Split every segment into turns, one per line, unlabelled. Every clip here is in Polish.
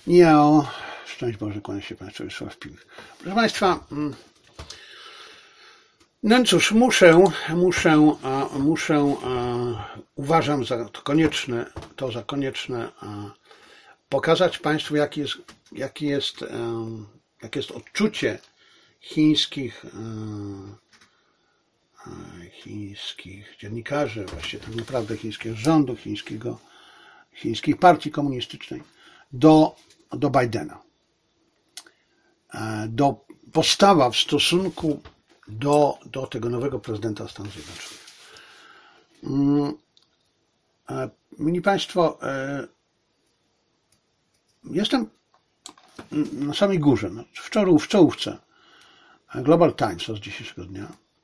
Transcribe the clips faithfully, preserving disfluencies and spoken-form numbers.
Nie o szczęść Boże, kłania się Państwu Wiesław Pilich. Proszę Państwa, no cóż, muszę, muszę, muszę, uważam za to konieczne, to za konieczne pokazać Państwu, jaki jest, jaki jest, jakie jest odczucie chińskich, chińskich dziennikarzy, właściwie tak naprawdę chińskiego rządu, chińskiego, chińskiej partii komunistycznej do, do Bidena. Do postawa w stosunku do, do tego nowego prezydenta Stanów Zjednoczonych. Mili Państwo, jestem na samej górze, w, czołu, w czołówce Global Times z dzisiejszego dnia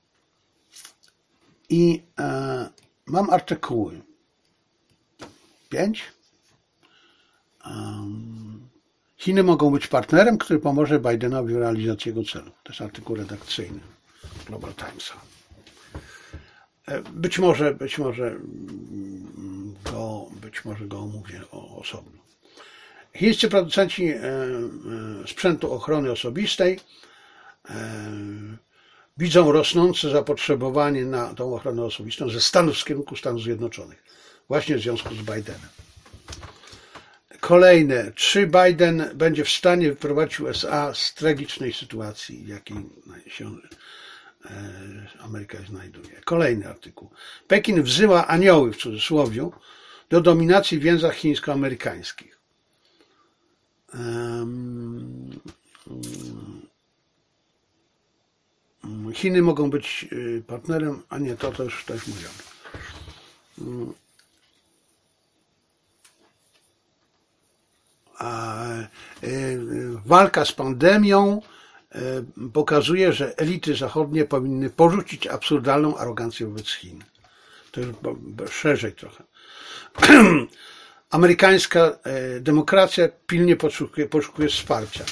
i e, mam artykuły pięć. Um, Chiny mogą być partnerem, który pomoże Bidenowi w realizacji jego celów. To jest artykuł redakcyjny Global Timesa. Być może, być może go, być może go omówię osobno. Chińscy producenci sprzętu ochrony osobistej widzą rosnące zapotrzebowanie na tą ochronę osobistą ze Stanów w kierunku Stanów Zjednoczonych, właśnie w związku z Bidenem. Kolejne, czy Biden będzie w stanie wyprowadzić U S A z tragicznej sytuacji, w jakiej się Ameryka znajduje. Kolejny artykuł. Pekin wzywa anioły, w cudzysłowie, do dominacji w więzach chińsko-amerykańskich. Chiny mogą być partnerem, a nie, to, to już, to już mówiono. A walka z pandemią pokazuje, że elity zachodnie powinny porzucić absurdalną arogancję wobec Chin. To już szerzej trochę. Amerykańska demokracja pilnie poszukuje, poszukuje wsparcia.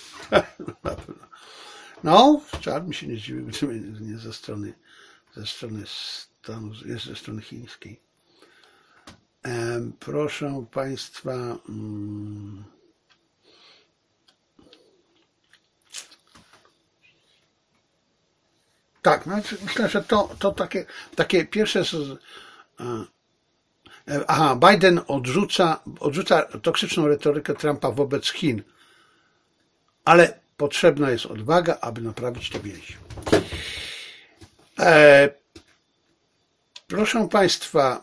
No, wcale mi się nie dziwi, nie ze strony, ze strony Stanów, jest ze strony chińskiej. Proszę Państwa, tak, no myślę, że to, to takie, takie pierwsze z, aha, Biden odrzuca, odrzuca toksyczną retorykę Trumpa wobec Chin, ale potrzebna jest odwaga, aby naprawić te więzi. E, proszę Państwa,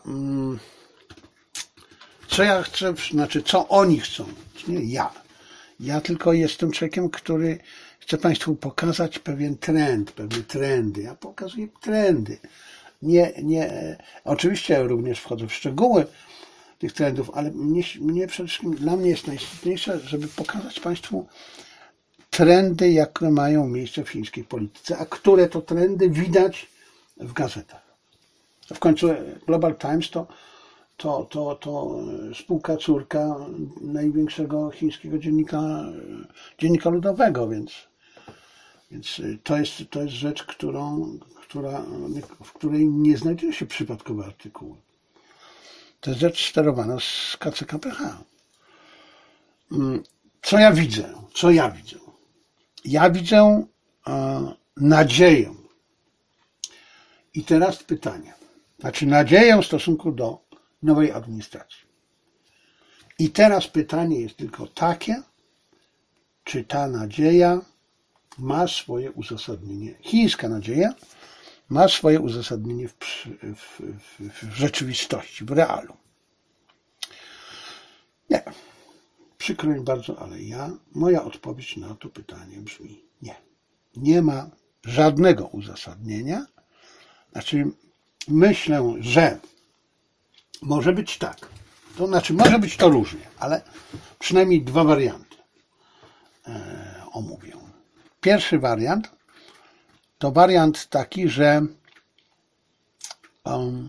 co ja chcę, znaczy co oni chcą, nie ja. Ja tylko jestem człowiekiem, który chce Państwu pokazać pewien trend, pewne trendy. Ja pokazuję trendy. Nie, nie, oczywiście również wchodzę w szczegóły tych trendów, ale mnie, mnie przede wszystkim, dla mnie jest najistotniejsze, żeby pokazać Państwu trendy, jakie mają miejsce w chińskiej polityce, a które to trendy widać w gazetach. W końcu Global Times to, to, to, to spółka córka największego chińskiego dziennika, dziennika ludowego, więc, więc to jest, to jest rzecz, którą, która, w której nie znajdują się przypadkowe artykuły. To jest rzecz sterowana z K C K P H. Co ja widzę? Co ja widzę? Ja widzę e, nadzieję. I teraz pytanie. Znaczy nadzieję w stosunku do nowej administracji. I teraz pytanie jest tylko takie, czy ta nadzieja ma swoje uzasadnienie. Chińska nadzieja ma swoje uzasadnienie w, w, w, w rzeczywistości, w realu. Nie. Przykro mi bardzo, ale ja, moja odpowiedź na to pytanie brzmi nie. Nie ma żadnego uzasadnienia. Znaczy, myślę, że może być tak. To znaczy, może być to różnie, ale przynajmniej dwa warianty e, omówię. Pierwszy wariant to wariant taki, że um,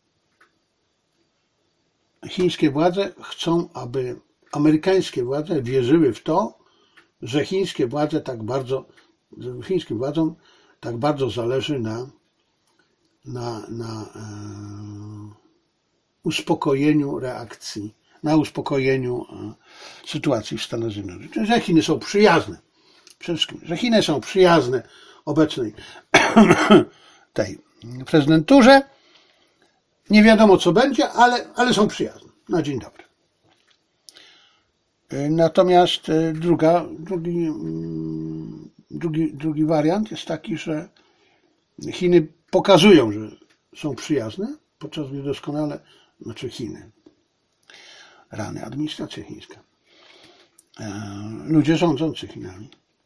chińskie władze chcą, aby amerykańskie władze wierzyły w to, że chińskie władze tak bardzo, że chińskim władzom tak bardzo zależy na, na, na e, uspokojeniu reakcji na uspokojeniu sytuacji w Stanach Zjednoczonych. Że Chiny są przyjazne. Przede wszystkim, że Chiny są przyjazne obecnej tej prezydenturze. Nie wiadomo, co będzie, ale, ale są przyjazne. Na dzień dobry. Natomiast druga, drugi, drugi, drugi wariant jest taki, że Chiny pokazują, że są przyjazne, podczas gdy doskonale, znaczy Chiny, rany, administracja chińska, ludzie rządzący Chinami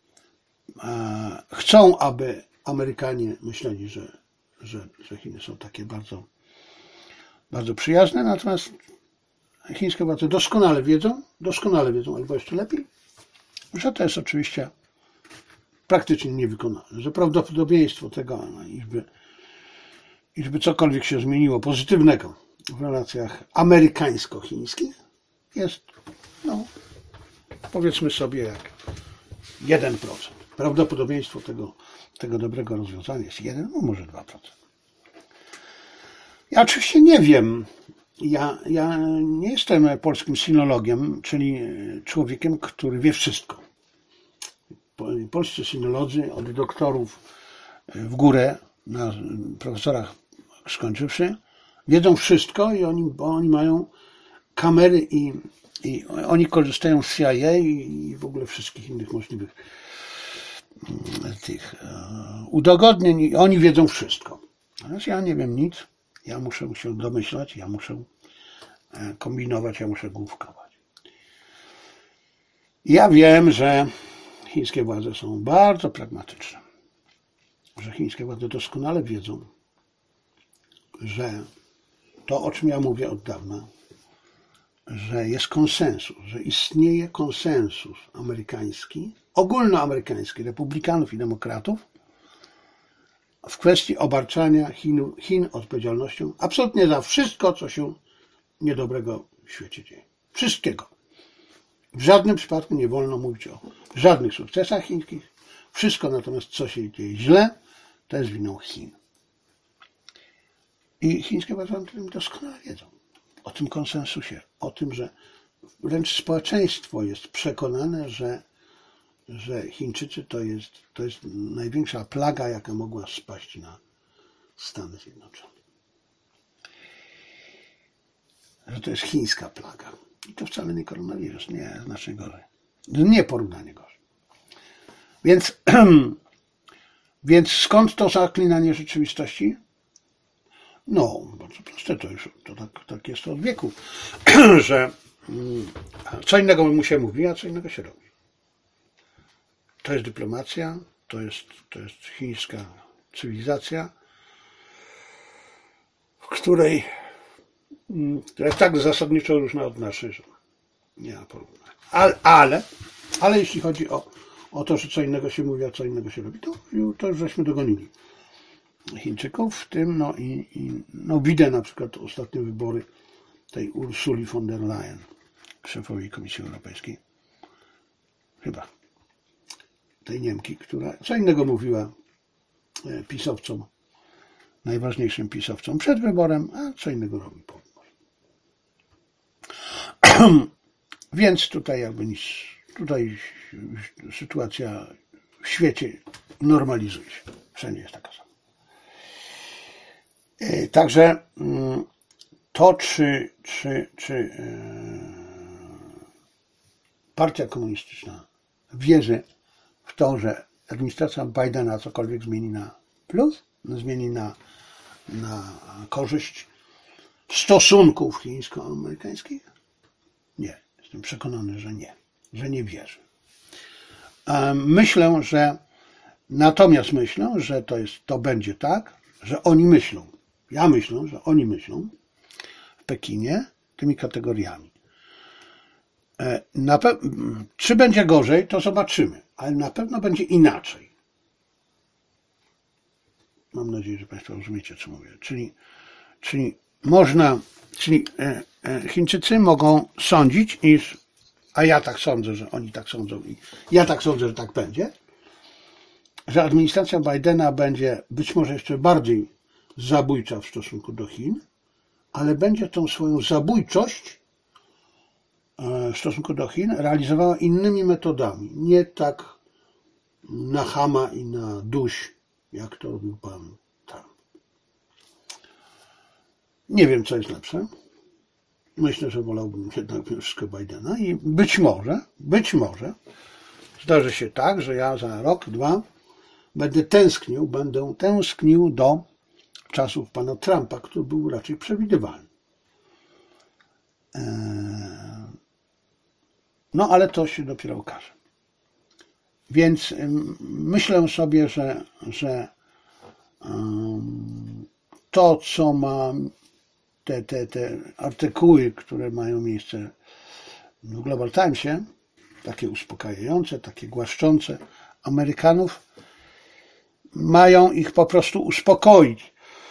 chcą, aby Amerykanie myśleli, że, że, że Chiny są takie bardzo, bardzo przyjazne, natomiast chińskie władze doskonale wiedzą, doskonale wiedzą, albo jeszcze lepiej, że to jest oczywiście praktycznie niewykonalne, że prawdopodobieństwo tego, iżby, iżby cokolwiek się zmieniło pozytywnego w relacjach amerykańsko-chińskich jest, no, powiedzmy sobie, jak jeden procent. Prawdopodobieństwo tego, tego dobrego rozwiązania jest jeden, no może dwa procent. Ja oczywiście nie wiem, ja, ja nie jestem polskim sinologiem, czyli człowiekiem, który wie wszystko. Polscy sinolodzy, od doktorów w górę, na profesorach skończywszy, wiedzą wszystko i oni, bo oni mają kamery i, i oni korzystają z C I A i w ogóle wszystkich innych możliwych tych udogodnień i oni wiedzą wszystko. Natomiast ja nie wiem nic, ja muszę się domyślać, ja muszę kombinować, ja muszę główkować. Ja wiem, że chińskie władze są bardzo pragmatyczne, że chińskie władze doskonale wiedzą, że to, o czym ja mówię od dawna, że jest konsensus, że istnieje konsensus amerykański, ogólnoamerykański, republikanów i demokratów w kwestii obarczania Chin, Chin odpowiedzialnością absolutnie za wszystko, co się niedobrego w świecie dzieje. Wszystkiego. W żadnym przypadku nie wolno mówić o żadnych sukcesach chińskich. Wszystko natomiast, co się dzieje źle, to jest winą Chin. I chińskie władze o tym doskonale wiedzą. O tym konsensusie. O tym, że wręcz społeczeństwo jest przekonane, że, że Chińczycy to jest, to jest największa plaga, jaka mogła spaść na Stany Zjednoczone. Że to jest chińska plaga. I to wcale nie koronawirus, nie, znacznie gorzej. Nie porównanie gorzej. Więc, więc skąd to zaklinanie rzeczywistości? No, bardzo proste, to już to tak, tak jest od wieku, że co innego mu się mówi, a co innego się robi. To jest dyplomacja, to jest, to jest chińska cywilizacja, w której która jest tak zasadniczo różna od naszej, że nie ma porównania. Ale, ale, ale jeśli chodzi o, o to, że co innego się mówi, a co innego się robi, to, to już żeśmy dogonili Chińczyków, w tym no i, i no widzę na przykład ostatnie wybory tej Ursuli von der Leyen, szefowej Komisji Europejskiej, chyba tej Niemki, która co innego mówiła pisowcom, najważniejszym pisowcom przed wyborem, a co innego robi po wyborze. Więc tutaj jakby nic, tutaj sytuacja w świecie normalizuje się. Wszędzie jest taka sama. Także to, czy, czy, czy partia komunistyczna wierzy w to, że administracja Bidena cokolwiek zmieni na plus, zmieni na, na korzyść stosunków chińsko-amerykańskich? Nie. Jestem przekonany, że nie. Że nie wierzę. Myślę, że natomiast myślę, że to jest, to będzie tak, że oni myślą. Ja myślę, że oni myślą w Pekinie tymi kategoriami. Na pe- czy będzie gorzej, to zobaczymy, ale na pewno będzie inaczej. Mam nadzieję, że Państwo rozumiecie, co mówię. Czyli, czyli można, czyli Chińczycy mogą sądzić, iż, a ja tak sądzę, że oni tak sądzą i ja tak sądzę, że tak będzie, że administracja Bidena będzie być może jeszcze bardziej zabójcza w stosunku do Chin, ale będzie tą swoją zabójczość w stosunku do Chin realizowała innymi metodami. Nie tak na chama i na duś, jak to robił pan Trump. Nie wiem, co jest lepsze. Myślę, że wolałbym jednak mimo wszystko Bidena i być może, być może zdarzy się tak, że ja za rok, dwa będę tęsknił, będę tęsknił do czasów pana Trumpa, który był raczej przewidywalny. No, ale to się dopiero okaże. Więc myślę sobie, że, że to, co ma te, te, te artykuły, które mają miejsce w Global Timesie, takie uspokajające, takie głaszczące Amerykanów, mają ich po prostu uspokoić.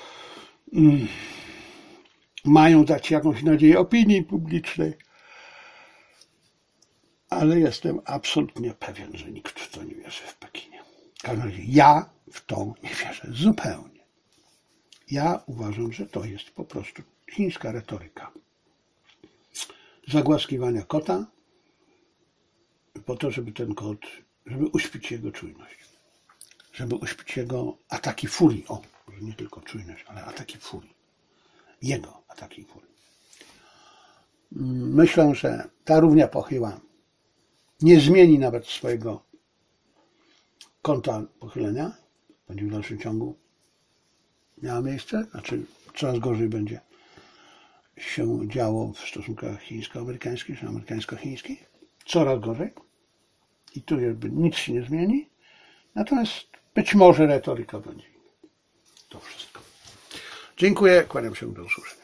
Mają dać jakąś nadzieję opinii publicznej, ale jestem absolutnie pewien, że nikt w to nie wierzy w Pekinie. W każdym razie ja w to nie wierzę zupełnie. Ja uważam, że to jest po prostu chińska retoryka zagłaskiwania kota po to, żeby ten kot, żeby uśpić jego czujność, żeby uśpić jego ataki furii. O, może nie tylko czujność, ale ataki furii. Jego ataki furii. Myślę, że ta równia pochyła nie zmieni nawet swojego kąta pochylenia. Będzie w dalszym ciągu miała miejsce, znaczy coraz gorzej będzie się działo w stosunkach chińsko-amerykańskich czy amerykańsko-chińskich. Coraz gorzej. I tu jakby nic się nie zmieni. Natomiast być może retoryka będzie. To wszystko. Dziękuję, kłaniam się, do usłyszenia.